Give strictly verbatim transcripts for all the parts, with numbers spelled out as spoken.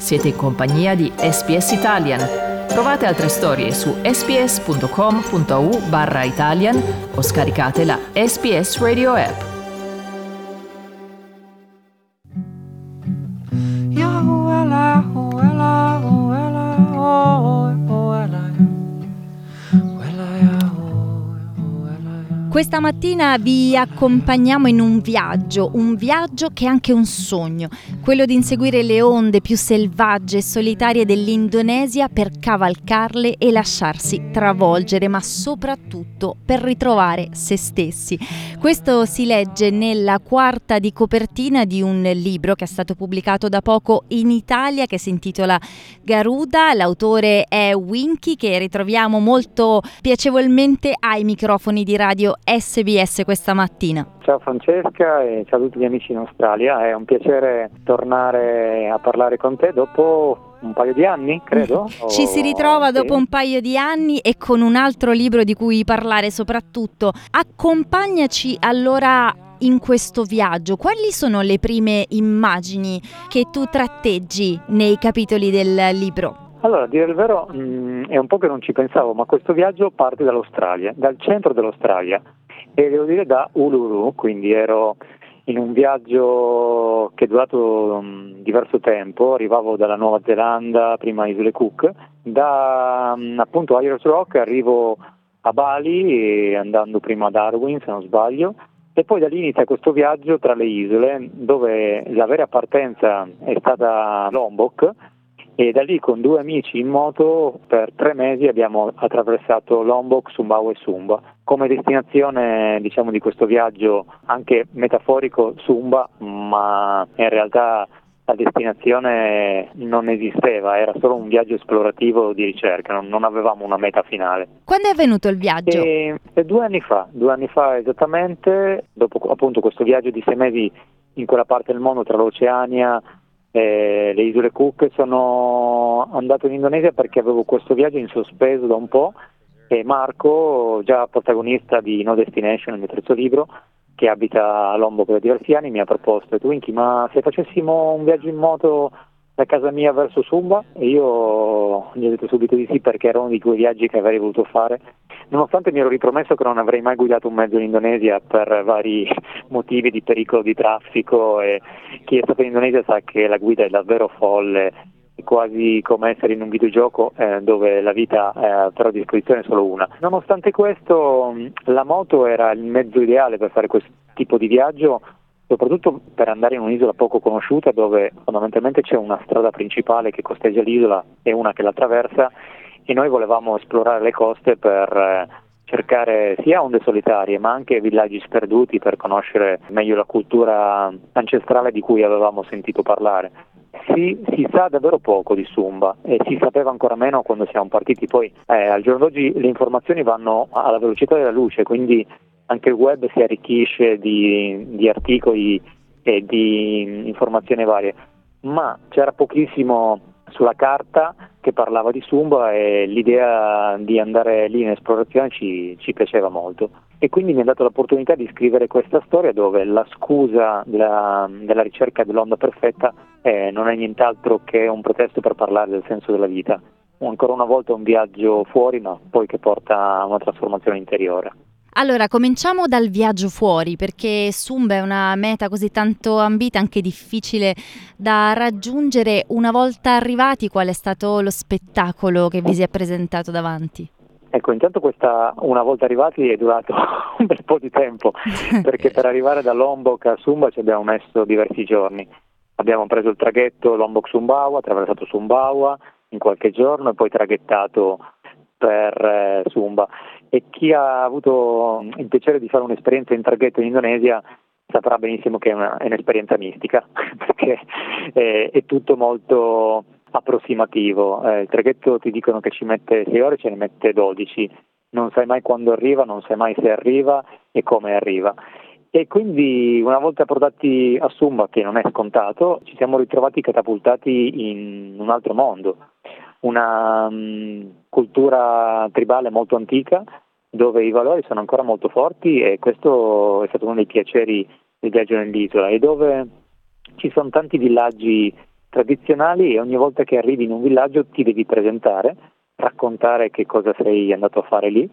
Siete in compagnia di S B S Italian. Trovate altre storie su sbs.com.au barra Italian o scaricate la S B S Radio app. Questa mattina vi accompagniamo in un viaggio, un viaggio che è anche un sogno, quello di inseguire le onde più selvagge e solitarie dell'Indonesia per cavalcarle e lasciarsi travolgere, ma soprattutto per ritrovare se stessi. Questo si legge nella quarta di copertina di un libro che è stato pubblicato da poco in Italia, che si intitola Garuda. L'autore è Winky, che ritroviamo molto piacevolmente ai microfoni di radio S B S questa mattina. Ciao Francesca e ciao a tutti gli amici in Australia, è un piacere tornare a parlare con te dopo un paio di anni, credo. Ci o... si ritrova dopo sì. un paio di anni e con un altro libro di cui parlare soprattutto. Accompagnaci allora in questo viaggio. Quali sono le prime immagini che tu tratteggi nei capitoli del libro? Allora, a dire il vero, mh, è un po' che non ci pensavo, ma questo viaggio parte dall'Australia, dal centro dell'Australia, e devo dire da Uluru, quindi ero in un viaggio che è durato um, diverso tempo, arrivavo dalla Nuova Zelanda, prima Isole Cook, da um, appunto Ayers Rock arrivo a Bali, e andando prima a Darwin, se non sbaglio, e poi da lì inizia questo viaggio tra le isole, dove la vera partenza è stata Lombok, e da lì con due amici in moto per tre mesi abbiamo attraversato Lombok, Sumbawa e Sumba. Come destinazione, diciamo, di questo viaggio anche metaforico Sumba, ma in realtà la destinazione non esisteva, era solo un viaggio esplorativo di ricerca, non, non avevamo una meta finale. Quando è avvenuto il viaggio? E, e due anni fa, due anni fa esattamente, dopo appunto questo viaggio di sei mesi in quella parte del mondo tra l'Oceania e le Isole Cook, sono andato in Indonesia perché avevo questo viaggio in sospeso da un po', e Marco, già protagonista di No Destination, il mio terzo libro, che abita a Lombok da diversi anni, mi ha proposto: Winky, ma se facessimo un viaggio in moto da casa mia verso Sumba? E io gli ho detto subito di sì, perché era uno di quei viaggi che avrei voluto fare, nonostante mi ero ripromesso che non avrei mai guidato un mezzo in Indonesia per vari motivi di pericolo di traffico, e chi è stato in Indonesia sa che la guida è davvero folle, è quasi come essere in un videogioco eh, dove la vita è però a disposizione solo una. Nonostante questo, la moto era il mezzo ideale per fare questo tipo di viaggio, soprattutto per andare in un'isola poco conosciuta, dove fondamentalmente c'è una strada principale che costeggia l'isola e una che la attraversa, e noi volevamo esplorare le coste per eh, cercare sia onde solitarie ma anche villaggi sperduti, per conoscere meglio la cultura ancestrale di cui avevamo sentito parlare. Si, si sa davvero poco di Sumba, e si sapeva ancora meno quando siamo partiti. Poi eh, al giorno d'oggi le informazioni vanno alla velocità della luce, quindi anche il web si arricchisce di, di articoli e di informazioni varie, ma c'era pochissimo sulla carta che parlava di Sumba, e l'idea di andare lì in esplorazione ci, ci piaceva molto, e quindi mi ha dato l'opportunità di scrivere questa storia dove la scusa della, della ricerca dell'onda perfetta eh, non è nient'altro che un pretesto per parlare del senso della vita. Ancora una volta un viaggio fuori, ma poi che porta a una trasformazione interiore. Allora, cominciamo dal viaggio fuori, perché Sumba è una meta così tanto ambita, anche difficile da raggiungere. Una volta arrivati, qual è stato lo spettacolo che vi si è presentato davanti? Ecco, intanto questa una volta arrivati è durato un bel po' di tempo, perché per arrivare da Lombok a Sumba ci abbiamo messo diversi giorni. Abbiamo preso il traghetto Lombok-Sumbawa, attraversato Sumbawa in qualche giorno e poi traghettato per eh, Sumba. E chi ha avuto il piacere di fare un'esperienza in traghetto in Indonesia saprà benissimo che è, una, è un'esperienza mistica, perché è, è tutto molto approssimativo. Eh, il traghetto ti dicono che ci mette sei ore, ce ne mette dodici, non sai mai quando arriva, non sai mai se arriva e come arriva. E quindi una volta approdati a Sumba, che non è scontato, ci siamo ritrovati catapultati in un altro mondo, una um, cultura tribale molto antica, dove i valori sono ancora molto forti, e questo è stato uno dei piaceri del viaggio nell'isola, e dove ci sono tanti villaggi tradizionali e ogni volta che arrivi in un villaggio ti devi presentare, raccontare che cosa sei andato a fare lì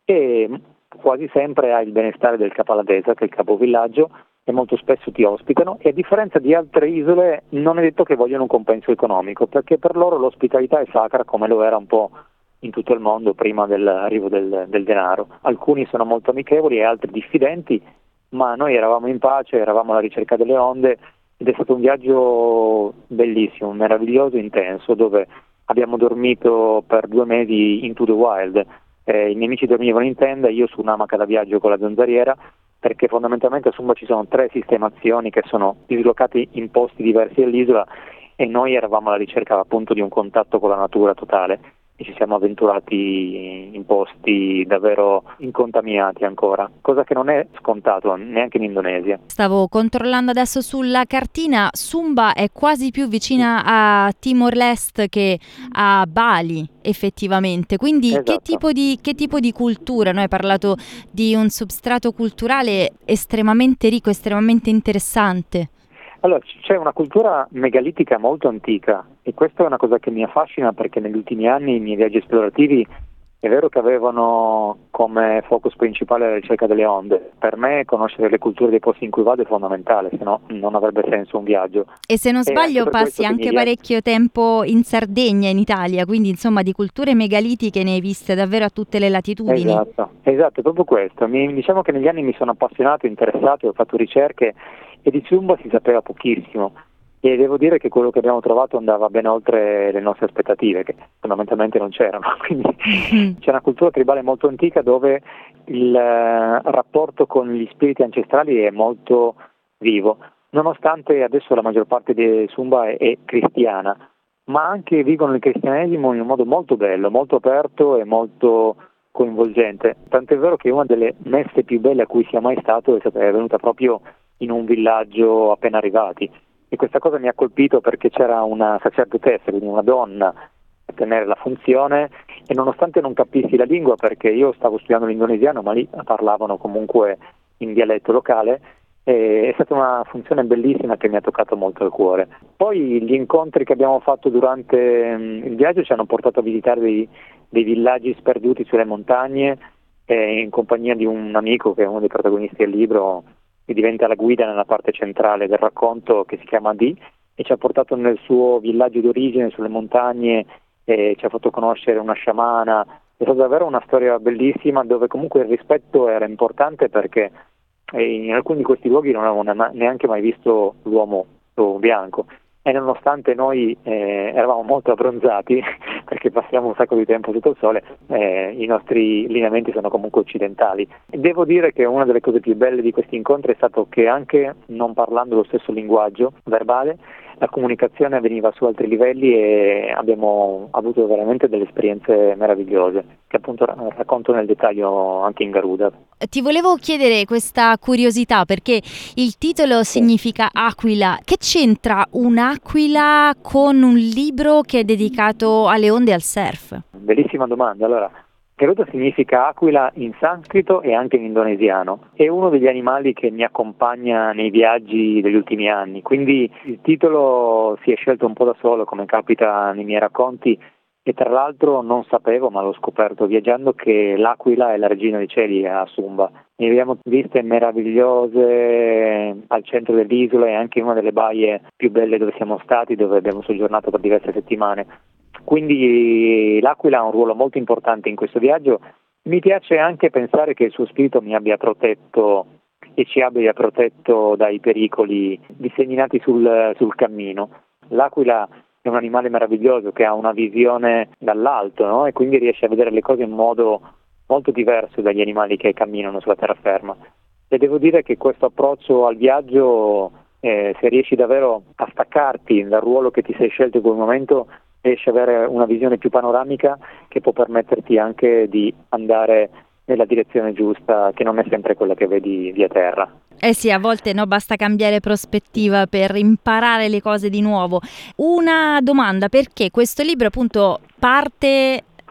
e quasi sempre hai il benestare del capaladesa, che è il capovillaggio, e molto spesso ti ospitano e a differenza di altre isole non è detto che vogliono un compenso economico, perché per loro l'ospitalità è sacra come lo era un po' in tutto il mondo prima dell'arrivo del, del denaro. Alcuni sono molto amichevoli e altri diffidenti, ma noi eravamo in pace, eravamo alla ricerca delle onde ed è stato un viaggio bellissimo, meraviglioso, intenso, dove abbiamo dormito per due mesi into the wild. Eh, I miei amici dormivano in tenda, io su un'amaca da viaggio con la zanzariera, perché fondamentalmente a Sumba ci sono tre sistemazioni che sono dislocate in posti diversi dell'isola e noi eravamo alla ricerca appunto di un contatto con la natura totale e ci siamo avventurati in posti davvero incontaminati ancora, cosa che non è scontato neanche in Indonesia. Stavo controllando adesso sulla cartina, Sumba è quasi più vicina a Timor-Leste che a Bali effettivamente, quindi Esatto. che tipo di, che tipo di cultura? Noi hai parlato di un substrato culturale estremamente ricco, estremamente interessante. Allora, c'è una cultura megalitica molto antica e questa è una cosa che mi affascina perché negli ultimi anni i miei viaggi esplorativi è vero che avevano come focus principale la ricerca delle onde. Per me conoscere le culture dei posti in cui vado è fondamentale, se no non avrebbe senso un viaggio. E se non E sbaglio anche per passi questo che anche mi parecchio tempo in Sardegna, in Italia, quindi insomma di culture megalitiche ne hai viste davvero a tutte le latitudini. Esatto, esatto, è proprio questo. Mi, diciamo che negli anni mi sono appassionato, interessato, ho fatto ricerche e di Sumba si sapeva pochissimo e devo dire che quello che abbiamo trovato andava ben oltre le nostre aspettative, che fondamentalmente non c'erano. Quindi Mm. c'è una cultura tribale molto antica dove il eh, rapporto con gli spiriti ancestrali è molto vivo, nonostante adesso la maggior parte di Sumba è, è cristiana, ma anche vivono il cristianesimo in un modo molto bello, molto aperto e molto coinvolgente. Tant'è vero che una delle messe più belle a cui sia mai stato è stata è venuta proprio in un villaggio appena arrivati e questa cosa mi ha colpito perché c'era una sacerdotessa, quindi una donna a tenere la funzione e nonostante non capissi la lingua perché io stavo studiando l'indonesiano ma lì parlavano comunque in dialetto locale, e è stata una funzione bellissima che mi ha toccato molto il cuore. Poi gli incontri che abbiamo fatto durante um, il viaggio ci hanno portato a visitare dei, dei villaggi sperduti sulle montagne eh, in compagnia di un amico che è uno dei protagonisti del libro che diventa la guida nella parte centrale del racconto, che si chiama Dee, e ci ha portato nel suo villaggio d'origine sulle montagne e ci ha fatto conoscere una sciamana. È stata davvero una storia bellissima dove comunque il rispetto era importante perché in alcuni di questi luoghi non avevamo neanche mai visto l'uomo bianco e nonostante noi eh, eravamo molto abbronzati perché passiamo un sacco di tempo sotto il sole, eh, i nostri lineamenti sono comunque occidentali. E devo dire che una delle cose più belle di questi incontri è stato che anche non parlando lo stesso linguaggio verbale, la comunicazione avveniva su altri livelli e abbiamo avuto veramente delle esperienze meravigliose che appunto racconto nel dettaglio anche in Garuda. Ti volevo chiedere questa curiosità perché il titolo significa aquila. Che c'entra un'aquila con un libro che è dedicato alle onde e al surf? Bellissima domanda. Allora, Garuda significa aquila in sanscrito e anche in indonesiano. È uno degli animali che mi accompagna nei viaggi degli ultimi anni, quindi il titolo si è scelto un po' da solo, come capita nei miei racconti, e tra l'altro non sapevo, ma l'ho scoperto viaggiando, che l'aquila è la regina dei cieli a Sumba. Ne abbiamo viste meravigliose al centro dell'isola e anche in una delle baie più belle dove siamo stati, dove abbiamo soggiornato per diverse settimane. Quindi l'aquila ha un ruolo molto importante in questo viaggio. Mi piace anche pensare che il suo spirito mi abbia protetto e ci abbia protetto dai pericoli disseminati sul, sul cammino. L'aquila è un animale meraviglioso che ha una visione dall'alto, no? E quindi riesce a vedere le cose in modo molto diverso dagli animali che camminano sulla terraferma. E devo dire che questo approccio al viaggio, eh, se riesci davvero a staccarti dal ruolo che ti sei scelto in quel momento, riesci ad avere una visione più panoramica che può permetterti anche di andare nella direzione giusta, che non è sempre quella che vedi via terra. Eh sì, a volte no, basta cambiare prospettiva per imparare le cose di nuovo. Una domanda, perché questo libro appunto parte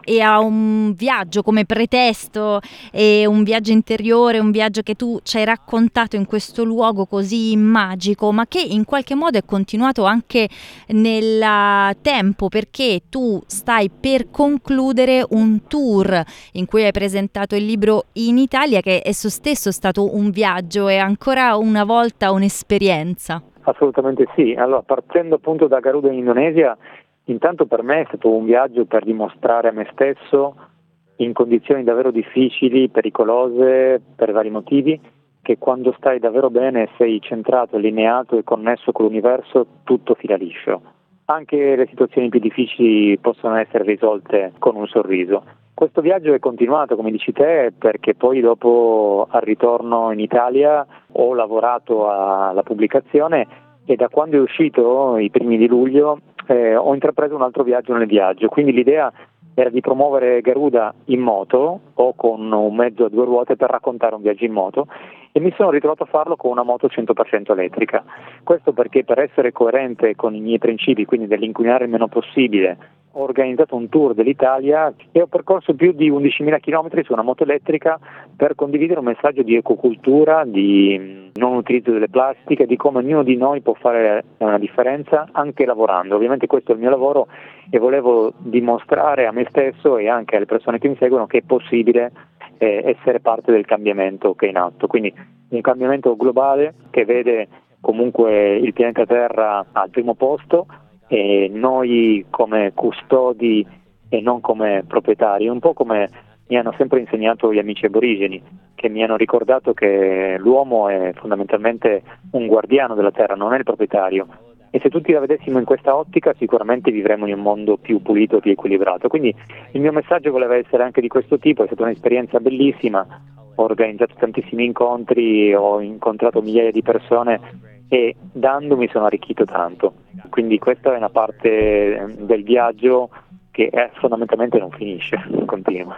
e a un viaggio come pretesto, e un viaggio interiore, un viaggio che tu ci hai raccontato in questo luogo così magico, ma che in qualche modo è continuato anche nel tempo, perché tu stai per concludere un tour in cui hai presentato il libro in Italia, che esso stesso è stato un viaggio e ancora una volta un'esperienza. Assolutamente sì. Allora, partendo appunto da Garuda in Indonesia, intanto per me è stato un viaggio per dimostrare a me stesso, in condizioni davvero difficili, pericolose, per vari motivi, che quando stai davvero bene, sei centrato, allineato e connesso con l'universo, tutto fila liscio. Anche le situazioni più difficili possono essere risolte con un sorriso. Questo viaggio è continuato, come dici te, perché poi dopo al ritorno in Italia ho lavorato alla pubblicazione e da quando è uscito, i primi di luglio, eh, ho intrapreso un altro viaggio nel viaggio. Quindi l'idea era di promuovere Garuda in moto o con un mezzo a due ruote per raccontare un viaggio in moto, e mi sono ritrovato a farlo con una moto cento per cento elettrica. Questo perché, per essere coerente con i miei principi, quindi dell'inquinare il meno possibile, ho organizzato un tour dell'Italia e ho percorso più di undicimila chilometri su una moto elettrica per condividere un messaggio di ecocultura, di non utilizzo delle plastiche, di come ognuno di noi può fare una differenza anche lavorando. Ovviamente questo è il mio lavoro e volevo dimostrare a me stesso e anche alle persone che mi seguono che è possibile eh, essere parte del cambiamento che è in atto. Quindi un cambiamento globale che vede comunque il pianeta Terra al primo posto, e noi come custodi e non come proprietari, un po' come mi hanno sempre insegnato gli amici aborigeni, che mi hanno ricordato che l'uomo è fondamentalmente un guardiano della terra, non è il proprietario, e se tutti la vedessimo in questa ottica sicuramente vivremo in un mondo più pulito, più equilibrato. Quindi il mio messaggio voleva essere anche di questo tipo. È stata un'esperienza bellissima, ho organizzato tantissimi incontri, ho incontrato migliaia di persone e dando mi sono arricchito tanto. Quindi questa è una parte del viaggio che è, fondamentalmente non finisce, continua.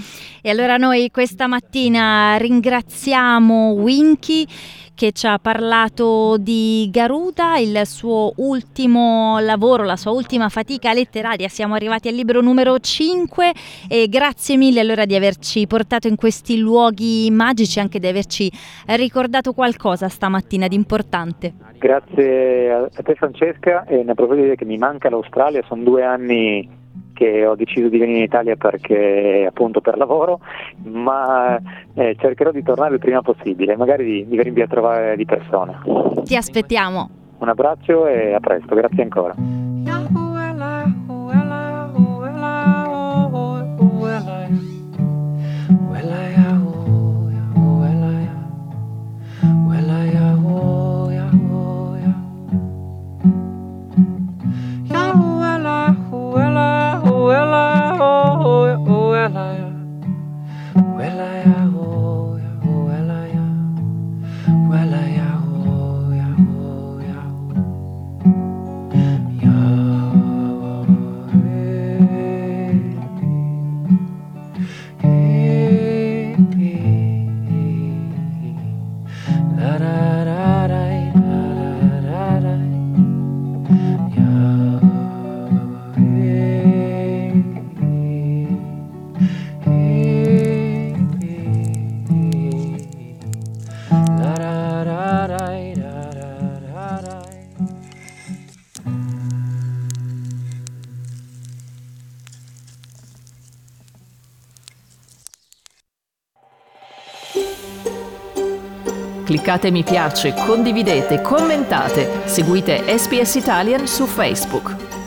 E allora noi questa mattina ringraziamo Winky che ci ha parlato di Garuda, il suo ultimo lavoro, la sua ultima fatica letteraria. Siamo arrivati al libro numero cinque e grazie mille allora di averci portato in questi luoghi magici, anche di averci ricordato qualcosa stamattina di importante. Grazie a te Francesca, e ne approfitto di dire che mi manca l'Australia, sono due anni che ho deciso di venire in Italia perché appunto per lavoro, ma eh, cercherò di tornare il prima possibile, magari di, di venirvi a trovare di persona. Ti aspettiamo. Un abbraccio e a presto, grazie ancora. Cliccate mi piace, condividete, commentate, seguite S B S Italian su Facebook.